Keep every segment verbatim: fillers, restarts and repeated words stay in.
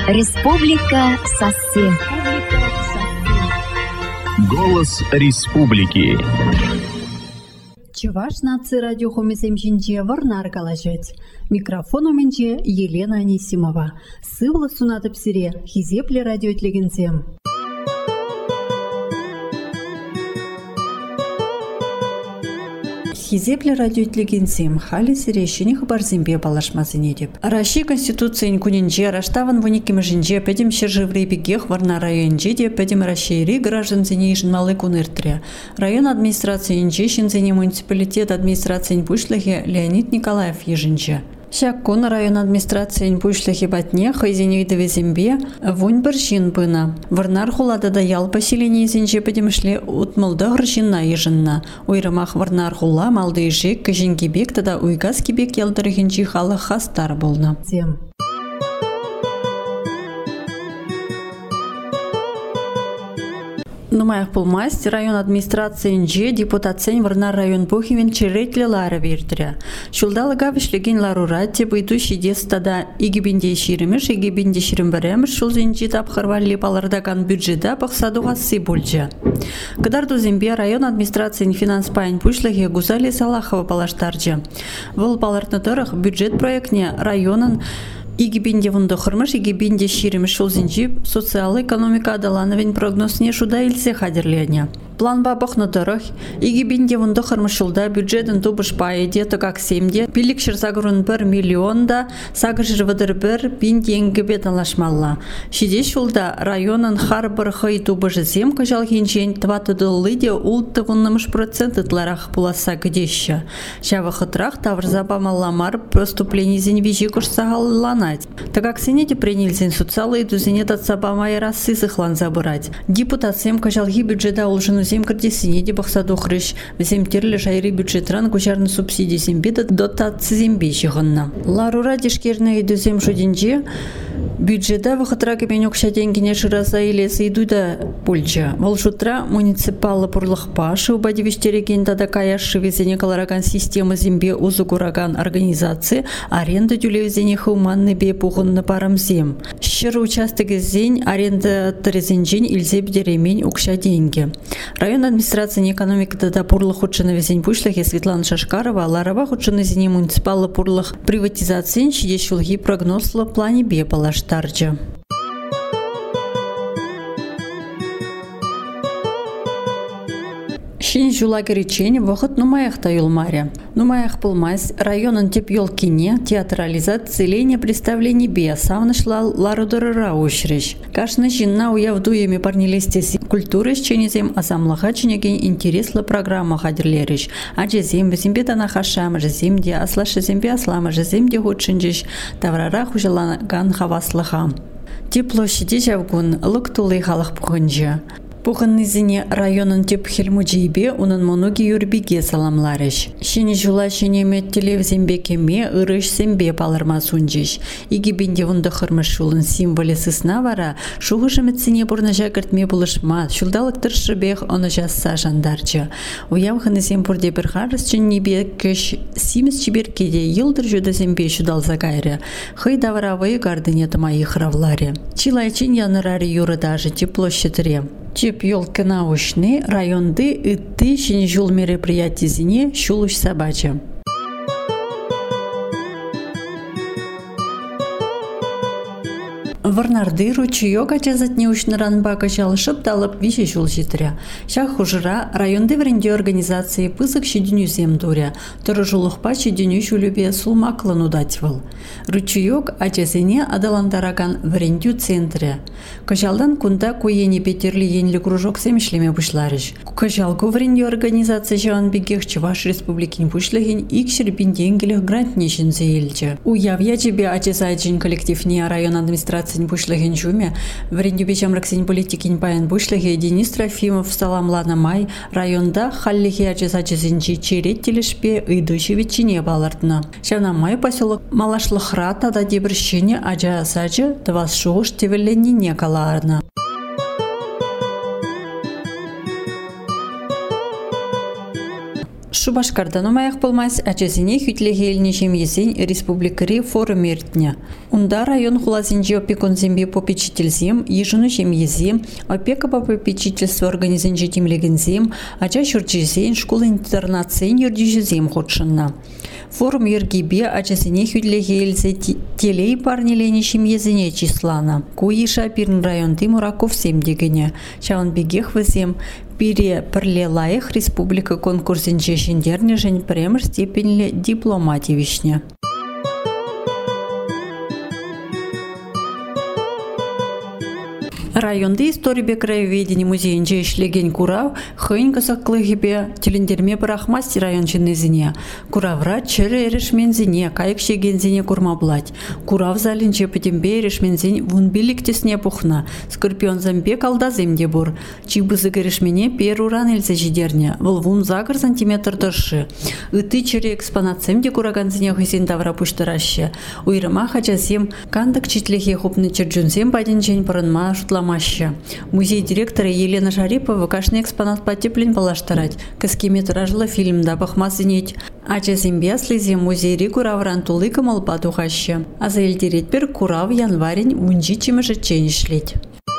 Республика Сассе. Голос республики. Чуваш нации радио хомисемжинче варнар калажет. Микрофон уменче Елена Анисимова. Сывла сунатып сире хизепле радио тлегенсем. Хизепле радио тлегенсем хали сире шене хабарзимбе балашмазыне деп. Россия Конституциян кунинче раштаван вуниким жинче педим шержеврей бегех варна районче деп педим Россияри граждан зенейшин малы куныртре. Район администрации инче шинзене муниципалитет администрации пушлахе Леонид Николаев ежинче. Шаккун район администрации пушлахи батне хайзеней довезембе вунь баршин бына. Варнар хулада да ял поселение зенче педимшле утмылда гршинна ежинна. Уйрамах варнар хула малды ежек кажинки бек тада уйгаски бек ялдырыгинчи халы хастар болна. Нумаях пулмасть район администрации инже депутацень варнар район пухивен черетле лара вертря. Шулдалы гавишлеген ларурате буйдущий дестада игибинде ширемеш, игибинде ширембаремеш, шулзинчи тапхарвали палардаган бюджета пахсадуга сыбульча. Кадарду зембе район администрации финанс пайн пушлахе Гузали Салахова палаштарча. Вол палартнадорах бюджет проектне районан Игибинде вунда хырмыш, игибинде ширемеш шулзинчи социал-экономика адалановен прогнозне шуда илсе хадерлене. План бабах на дорог, игибинде вунда хырмыш шулда бюджетен тубыш паеде, то как семде, пилик шерзагрун бір миллионда, сагыжыр вадыр бір бинде енгібет алашмалла. Шиде шулда районын хар бір хай тубыш зем кажалхинчен тватыдылыде улты вуннамыш процент ытларах пуласа гдеща. Шава хытрах таврзаба малламар поступлений зенвижи курсагаллана. Так как сенете принялись социалы и дузенет от сабама и рассысыхлан забирать. Депутациям кажалги бюджета улжену зем кардесинеде бахсаду хрыш, взем терле шайри бюджетран кучарны субсидии зембеда дотации зембещиханна. Ларура дешкерна и дузем шудинже бюджета выходрака менюк шатенгине шираза или сейдуда пульча. Волшутра муниципалы пурлахпа шубади вещереген тада каяши везене калараган системы зембе узугураган организации аренда дюлевезене хауманны бе пухынны парамзем. Щиры участок зень аренда трезенжень ильзе бдеремень укша деньги. Район администрации экономики тада пурлах учена везень пушлахе Светлана Шашкарова, ларава учена зене муниципалы пурлах приватизации чиде шулги прогнозла плане бе палаштарча. Шин жулагери чень вахыт нумаях таюлмаре. Нумаях пулмайс районын теп ёлкине театрализация лене представлений бе савнышла ларудырыра ушриш. Кашны жинна уявдуями парнилестеси культуры ченезем асамлаха ченеген интересла программа хадерлериш. Аче зембе зембе на хашам земде аслашы зембе аслама земде худшинжиш таврара хужалаган хаваслаха. Тепло щиди жавгун лыктулы халық пухынжа. Пуханнызине районын теп хельмуджибе унын монуги юрбиге саламларыш. Шини жула шинемет телевзембе кеме ырыш сембе палырма сунжиш. Иги бинде вунда хырмыш шулын символе сысна вара, шуғышыметсине бурна жагыртме булышма, шулдалык тыршыбех оны жасса жандарчы. Уявханы семпурде бір харыс чыннебе көш симес чиберкеде йылдыр жуды зембе шудал загайры. Хый даваравы гардыне тымайы хравларе. Чилайчин янырари юры даже тепло щетре. Чеп ёлка научный районды и ты щен жул мероприятий зине шулуш собача. Варнарды ручеёк ачазат неучный ранба качал шыпталып вище жул житря. Шах хужыра районды вренде организации пысык щедюню земдуря. Тұры жулықпа щедюню шулюбе сулмаклан удатьвал. Ручеёк ачазене адаландараган врендю центре. Качалдан кунда куени петерли енли кружок семешлеме бушларыш. Качалку вренде организация жаван бегех Чуваш республикин бушлеген икшер бинденгелех грант нешін зейлче. Уявья тебе ачазайчын коллективне район администрации бушлеген жуме, вренде бечам раксень политикин паян бушлеге Денис Трофимов саламлана май районда халлихи ачазачызинчи черет телешпе ыйдущи ветчине балартна. Шавна май поселок Малашлыхра тада дебрщине ачазачы двас шуғыш тевелленіне каларна. Шубашкардан умаях болмас, ачасыне хүтлеге елнешем езен республикари форум ертіне. Унда район хулазинжи опекунзембе попечительзем, ежунушем езем, опека по попечительству организинжи темлегензем, ача шурчизен, школа-интернатсен юрдижизем ходшынна. Форум ергибе ачасыне хүтлеге елзе телей парниленешем езене числана. Куиша пирн район Тимураков семдегене. Чаун бегех везем, Пире пірле лайық республика конкурсен жешіндеріне және премер степенлі дипломативишне. Районды история краеведения музейінже ішлеген Курав, хын кысақлығыбе телендерме бірахмасти район жынызіне. Куравра чыры ерішмензіне, кайық шегензіне курмаблать. Курав залінже пөтембе ерішмензін вунбиліктесіне пухна. Скорпион замбек алдаземде бұр. Чибызы керішмене пер уран елзі жидерне. Выл вун загыр сантиметр дұршы. Үті чыры экспонатсемде кураганзіне хызен давра пұштырашы. Уйрыма хачасем кандық читлеге хопны чырджунсем байден жен пырынма шутла Музей директора Елена Шарипова кашный экспонат потеплен балаштарать. Каскиметражлы фильмда бахмазынеть. Ача зембяслизе музей Куравран тулыка малпату хаща. А за эльдеретпер Курав январень унжи чимыжы ченешлеть.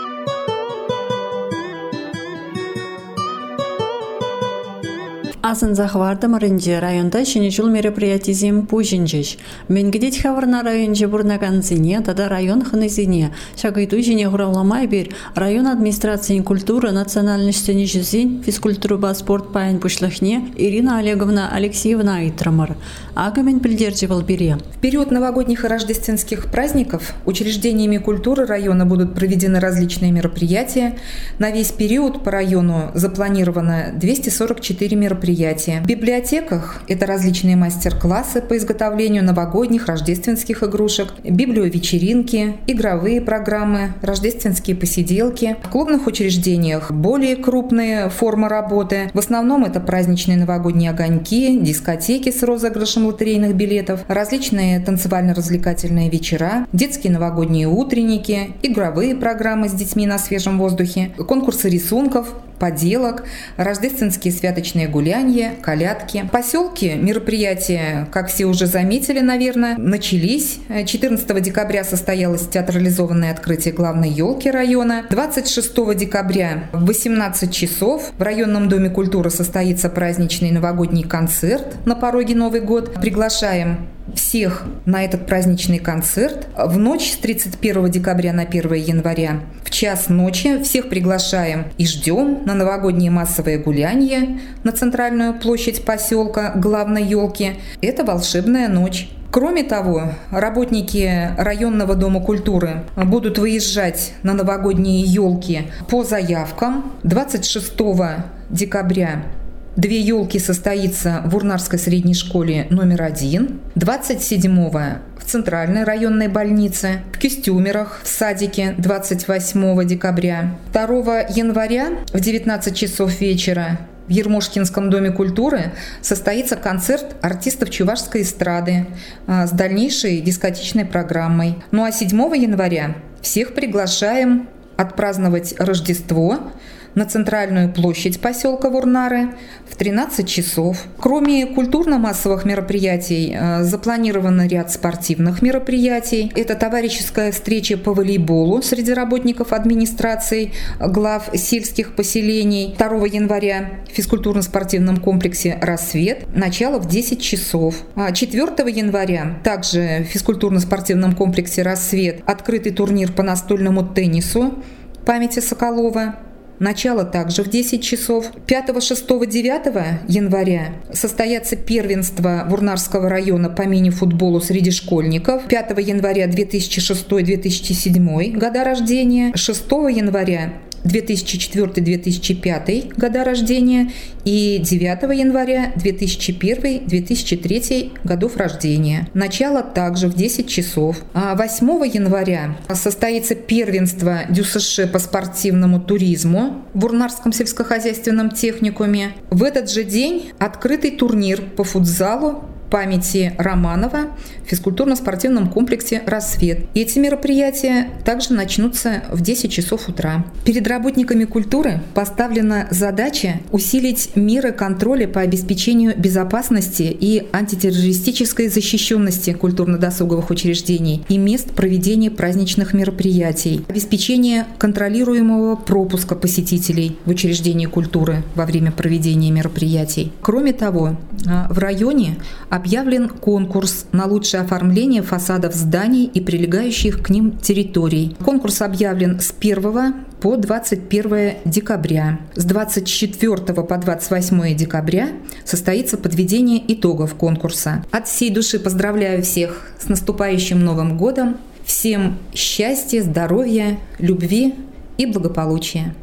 Асын захвардым рынде районда шенежул мероприятизем пужинжеш. Менгедет хаварна районже бурнаганзине, тада район хынызине. Шагайду жене хуравламай бер район администрации культуры национальностяне жизнь, физкультура спорт паян пушлахне Ирина Олеговна Алексеевна Айтрамар. Агамен придерживал бере. В период новогодних и рождественских праздников учреждениями культуры района будут проведены различные мероприятия. На весь период по району запланировано двести сорок четыре мероприятия. В библиотеках это различные мастер-классы по изготовлению новогодних рождественских игрушек, библиовечеринки, игровые программы, рождественские посиделки. В клубных учреждениях более крупные формы работы. В основном это праздничные новогодние огоньки, дискотеки с розыгрышем лотерейных билетов, различные танцевально-развлекательные вечера, детские новогодние утренники, игровые программы с детьми на свежем воздухе, конкурсы рисунков, поделок, рождественские святочные гулянья, колядки. В поселке мероприятия, как все уже заметили, наверное, начались. четырнадцатого декабря состоялось театрализованное открытие главной елки района. двадцать шестого декабря в восемнадцать часов в районном доме культуры состоится праздничный новогодний концерт на пороге Новый год. Приглашаем всех на этот праздничный концерт в ночь с тридцать первого декабря на первое января. В час ночи всех приглашаем и ждем на новогодние массовые гуляния на центральную площадь поселка главной елки. Это волшебная ночь. Кроме того, работники районного дома культуры будут выезжать на новогодние елки по заявкам. двадцать шестого декабря две елки состоится в Урнарской средней школе номер один, двадцать седьмого в Центральной районной больнице, в Кюстюмерах в садике двадцать восьмого декабря, второго января в девятнадцать часов вечера в Ермошкинском доме культуры состоится концерт артистов чувашской эстрады с дальнейшей дискотечной программой. Ну а седьмого января всех приглашаем отпраздновать Рождество на центральную площадь поселка Вурнары в тринадцать часов. Кроме культурно-массовых мероприятий, запланирован ряд спортивных мероприятий. Это товарищеская встреча по волейболу среди работников администрации глав сельских поселений. второго января в физкультурно-спортивном комплексе «Рассвет». Начало в десять часов. четвёртого января также в физкультурно-спортивном комплексе «Рассвет» открытый турнир по настольному теннису памяти Соколова. Начало также в десять часов. пятого, шестого, девятого января состоятся первенства Вурнарского района по мини-футболу среди школьников. пятого января две тысячи шестой — две тысячи седьмой года рождения. шестого января две тысячи четвёртый — две тысячи пятый года рождения и девятого января две тысячи первый — две тысячи третий годов рождения. Начало также в десять часов. А восьмого января состоится первенство ДЮСШ по спортивному туризму в Урнарском сельскохозяйственном техникуме. В этот же день открытый турнир по футзалу памяти Романова в физкультурно-спортивном комплексе «Рассвет». Эти мероприятия также начнутся в десять часов утра. Перед работниками культуры поставлена задача усилить меры контроля по обеспечению безопасности и антитеррористической защищенности культурно-досуговых учреждений и мест проведения праздничных мероприятий, обеспечение контролируемого пропуска посетителей в учреждения культуры во время проведения мероприятий. Кроме того, в районе объявлен конкурс на лучшее оформление фасадов зданий и прилегающих к ним территорий. Конкурс объявлен с первого по двадцать первое декабря. С двадцать четвёртого по двадцать восьмое декабря состоится подведение итогов конкурса. От всей души поздравляю всех с наступающим Новым годом. Всем счастья, здоровья, любви и благополучия.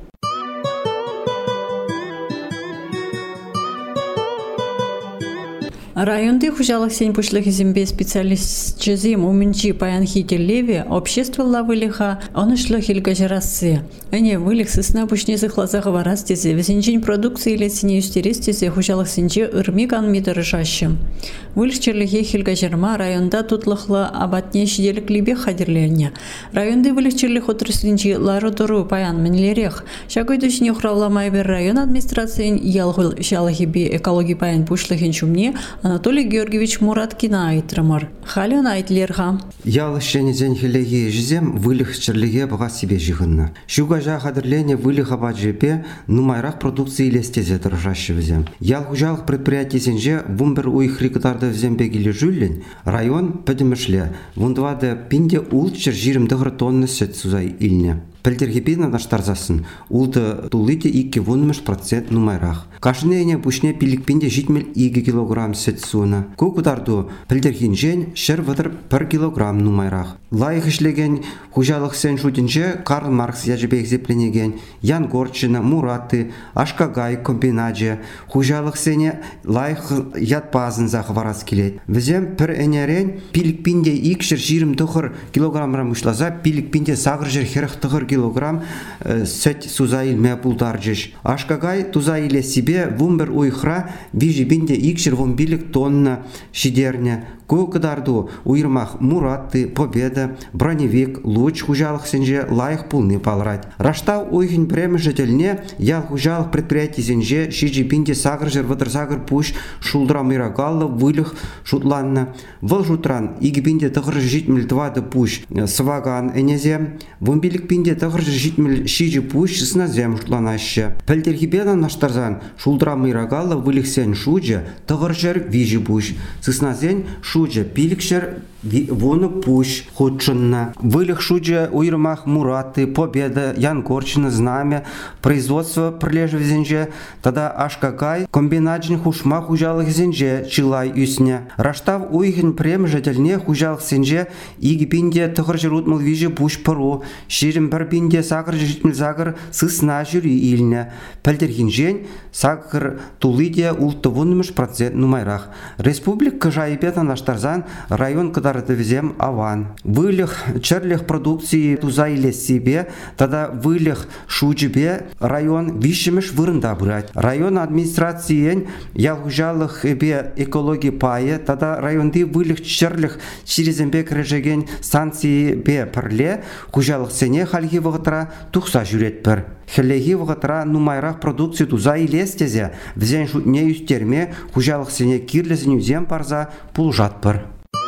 Районды хужалых сень пушлых зембе специалист чезим уминчи паянхите леви общество лавылиха он ишло хильгажерасы. Они вылих сысна пушне захлаза говорастизе весенчень продукции или сине юстеристизе хужалых сенче ирмиган мидарышащим. Вылих черлихе хильгажерма районда тутлыхла абатне шиделик либе хадерленне. Районды вылих черлих отраслинчи лародору паян менлерех. Шагой душне хравламай бер район администрации ялгул шалахиби экологи паян пушлыхин чумне Анатолий Георгиевич Мураткина айтрамар. Хален айтлерха. Ялышчене день хилеге жезем вылих черлиге бага себе жигынна. Шугажа хадерлене вылих абаджепе нумайрах продукции лестезе дорожащий взем. Ял хужалых предприятий сенже вумбер уих рикотарда взем бегили жюллен. Район педемешле. Вундваде пинде ул чержирим дыгр тонны сет сузай ильне. Пельтергепина наштарзасын, улты тулыте икки вонмыш процент нумайрах. Кашынене бушне пиликпинде житмел иги килограмм сет суна. Кукударду пельтергинжен шер ватыр пер килограмм нумайрах. Лайх ишлеген хужалых сен шутинже Карл Маркс яжебе экзепленеген, Ян Горчина, Мураты, Ашкагай комбинадже, хужалых сене лайх ятпазын захварас келет. Візем пер энерен пиликпинде ик шер жирим тухыр килограммра мышлаза, пиликпинде сагыр жер херх тухыр килограмм сет сузаил мепулдаржеш. Ашкагай тузаиле себе вумбер уйхра вижи бинде икшер вомбилик тонна шидерня. Кукадарду уйрмах Мураты, Победа, Броневик, Луч хужалых сенже лайх пулны палрать. Рашта уйхин премя жительне ял хужалых предприятий сенже шиджи бинде сагржер ватр сагр пуш шулдра мирагалла вылих шутланна. Выл жутран иги бинде тахр житмель твады пуш сваган энезе. Вомбилик бинде тахр житмель шиджи пуш сназем шутланаще. Пельтерхибена наштарзан шулдра мирагалла вылих сен шудже тахржер вижи пуш. Сназен шудже пиликшер вону пуш худшинна. Вылих шудже уйрмах Мураты, Победа, Ян Горчина, Знамя, производство прилежев зенже, тогда Ашкагай, комбинаджин хушмах хужалых зенже, Чилай юсня. Раштав уйхин прем жительне хужалых зенже, иги пинде тахаржирут мылвижи пуш пару, ширим бар пинде сакр житмил загр сысна жюри ильня. Пельтерхинжен сакр тулыде ултовунмыш процент нумайрах. Республика жайбета наштарзан район кадарыты взем аван. Вылих черлих продукции тузайле себе, тогда вылих шуджбе район вишемеш вырында брать. Район администрации ялгужалых бе экологии пае, тогда районды вылих черлих через эмбек режеген станции бе перле, хужалых сене хальги вгатра тухса жюрет пер. Хелеги вгатра нумайрах продукции тузайле стезе, взен шутне юстерме, хужалых сене кирлезеню зем парза пулжат пер.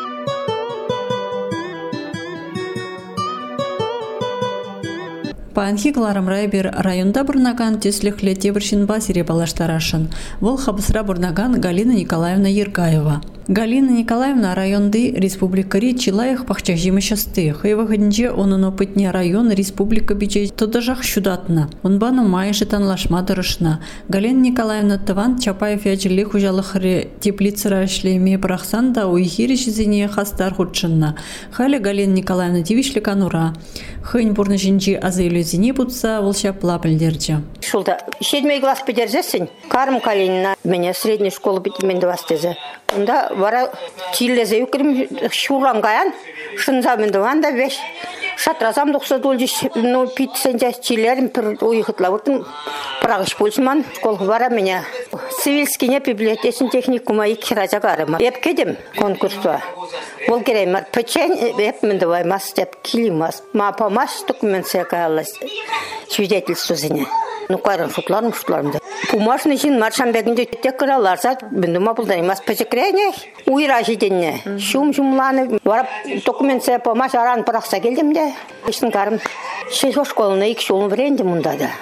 Панхи Кларам Райбер районда Бурнаган теслих лете біршін басире балаштарашын. Вол хабысра Бурнаган Галина Николаевна Ергаева. Галина Николаевна районды республикари Чилаях пахчажимы шасты. Хайва ходинче онын опытне район республика бичей тодажах шудатна. Онбану майши танлашма дырышна. Галина Николаевна Таван Чапаев ячили хужалыхре теплицара шлеме прахсан да уйхири шизине хастар худшынна. Хали Галина Николаевна тивишли канура. Хынь бурнышинчи азайлю зине путса волшапла пілдерчі. Шулда, седьмой класс підерзесін, Карм Калинина, меня средняя школа бітімен вастезе. Онда вара тиллезе юкрим шурам гаян, шынзамен ванда веш, Шатразам доқса дөлжіш, ну, питсенде чилерім пір уйықытла бұрдым. Прағыш болсыман, школғы бара меня. Цивильскине библиотечен техникума и киражагарыма. Еп кедім конкурсуа. Ол кереймар. Печень еп міндаваймас, деп килимас. Ма помаш документция каялас. Свидетельство зіне. Ну, қайран шутларым, шутларым да. Бумажный жин маршамбегінде тек кыраларса, біндіма бұлдаримас пәчекрейне. Уйра жиденне. Шум-шумланы. Варап документция помаш аран пырақса келдім де. Иштің қарым. Шейхо школына екі жолын біренді мұнда да.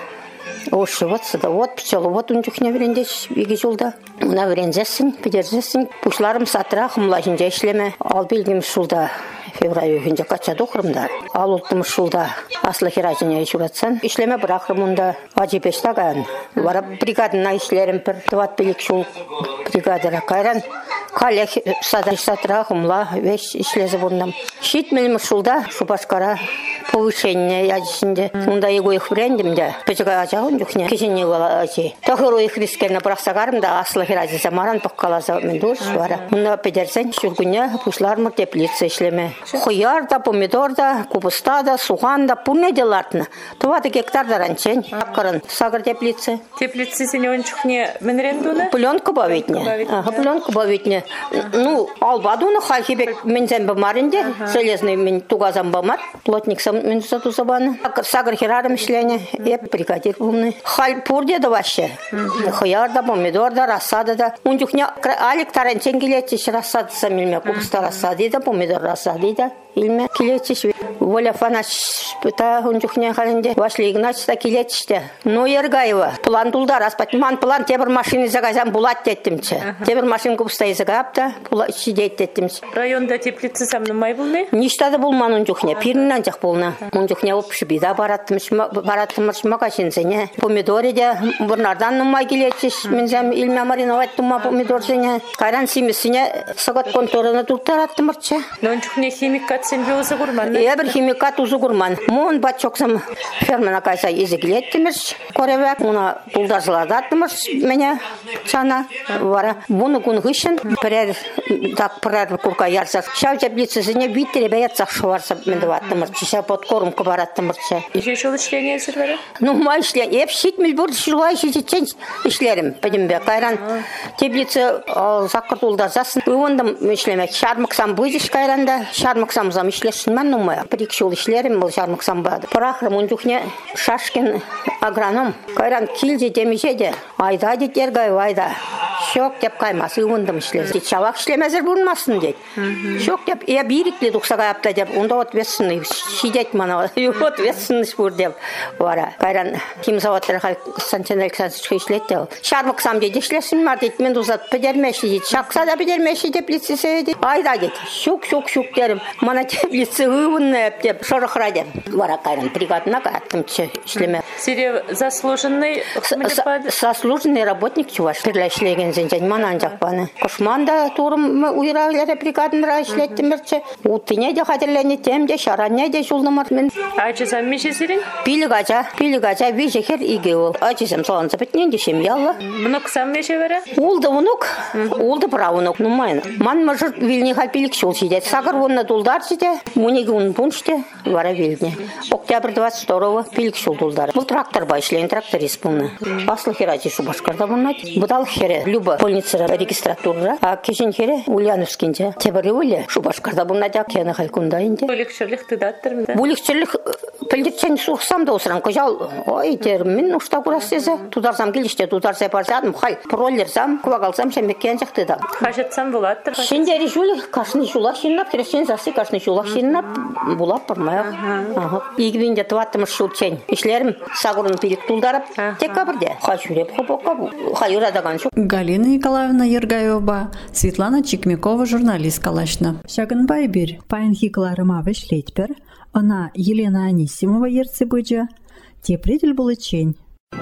Ошы вот сюда, вот пчелы, вот он жүхне бірендеш, екі жолда. Мына бірензесін, підерзесін. Пушларым сатыра, хымлашынжа ішлеме. Ал білгім шулда. Февраль үйінде қачады оқырымда. Ал ұлтым шулда аслы хиражыне үшіратсан. Ишлеме бірақырым онда ажипешта қаян. Вара бригадына ішлерім бір дват білік шул бригадыра қайран. Калек сатыра, хымла, веш ішлезі бұрындам. Шит мелім шулда шубашкара повышение ядышында. Онда его их брендимде. Печега ажағын жүхне. Кешенне ола ажи. Тохыру их рискені бірақсағарым да аслы хиражы замаран бұққалаза мен дұрш вара. Мұнда педерсен жүргіне пушлармыр теплица ішлеме. Хуяр да, помидор да, купуста да, суған да, пунне делартны. Това да гектар да ранчен. Аккаран сагар теплица. Теплица сене он чухне менрендуна? Пленка бавитне. Ага, пленка бавитне. Ну, албадуна хальхибек мензен бамаринде. Железный мен тугазам бамар. Плотник сам мен сату забаны. Сагар хирарым ишлене. Еп бригадир бумны. Халь пурде да ваще. Хуяр да, помидор да, рассада да. Он чухне алик таранчен келетиш рассады самильме. Купуста рассады да, помидор рассады да. Илме келетиш. Воля фанач пыта он чухне халинде. Вашли Игнач да келетиш да. Ну, Ергаева. План дулдар. Аспатман план тебір машины загазам булат деттімчі. Тебір машин купуста загапта. Шидет деттімчі. Районда теплица сам нумай булны? Ништады булман он чухне. Пиріннан жақ булна. Он чухне опшы бида бараттымыш. Бараттымыш макашинсене. Помидори де бұрнардан нумай келетиш. Мензем илме мариновать тума помидор зене. Кайран симесіне сағат конторына туттараттымырчы. Но он чухне химикат сенбе узы гурман? Ебір химикат узы гурман. Мон батчоксам фермана кайса езігілеттіміш. Коревек. Муна пулдазыладаттымыш мене чана. Вара. Буны күн ғышын. Пірер так пірер курка ярсақ. Шау теплицесіне биттере бәйетсақ шуарса мендіваттымырчы. Шау подкормка бараттымырчы. Еще шол ішлені әзірвері? Ну, ма ішлен. Еп шитміл бұр шылуай шететчен ішлерім. Бәдімбе. Кайран теплице зақырт ұлдазасын. Уындым ішлемек. Шармықсам бұйдыш кайранда. Шармықсамзам ішлесін мән нумай. Бір-ек шол ішлерім бұл шармықсам бады. Парақырым он жүхне Шашкин агроном. Кайран килде демешеде. Айда дед Ергай айда. Шок деп каймасы уындым ішлесі. Шавақ ішлемезір бұрынмасын дед. Шок деп, е бириклі дұқсаға апта деп. Онда ответственный. Шидет мана. Ответственность бұр деп. Вара. Кайран химзаваттары Константин Александровичқа ішлет деп. Шармықсам дед ішлесін мар дед. Мен ұзат педермеші дед. Шақса да педермеші теплицесі дед. Айда дед. Шок, шок, шок дерім. Мана теплицы ұйынны әп деп. Шорықра деп. Вара кайран бригадына қаттымчы ішлеме. Сире заслуженный... Заслуженный работник чуваш. Перләшлеген зенжен манан жақпаны. Кошманда турым уйрағылары бригадынра ішлеттімірчі. Утыне де қадірлене темде, шаранне де жолдымыр. Ачызам меше сирен? Пилік ача, пилік ача, вежекер иге ол. Ачызам соғанса бітнен дешем ялла. Мұнық сам меше вәрі? Олды ұнық, олды бұра ұнық, нұмайын. Ман мұжыр виліне қал пилік шол жиде. Сағыр онына дулдар жиде, мұнеге ұн бұнште, вара виліне. Октябрь двадцать второго пилік шол дулдар. Бұл трактор байшлен, тракторист бұлны. Аслы херачи шубашқарда бұлнат. Бұдал хере, люба больницара регистратура, а кешен хере Ульяновскинде. Тебірі өлі шубашқарда бұлнат, а кені қалкундайынде. Бөлікшірлік тыдаттыр мда? Бөлікшірлік пілдерчен суқсам да осыран көжал. Ой, терім, мен ұшта көрастезі. Тударсам келіште, тударсай барсадым. Хай, проллерсам, квагалсам, шәмбеккен жақты да. Қажетсам болаттыр? Шендері жүлі, қашны жулақ шеннап, кересен засы қашны жулақ шеннап, бұлап бармайық. Егібінде туаттымыз шулчен. Ишлерім сағырын пилік тұлдарып, тек қабырде. Хай жүреп қопоқа бұл. Хай ұрадаған шук. Галина Николаевна Ергаева, Светлана Чикмякова, журналист калашна. Шагынбай бір, пайын хикларыма вешлетпер, она Елена Анисимова ерцебыджа, тепредель был чень.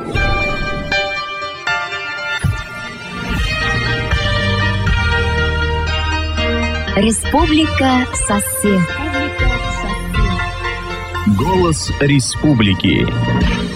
Республика Сосед. Голос республики.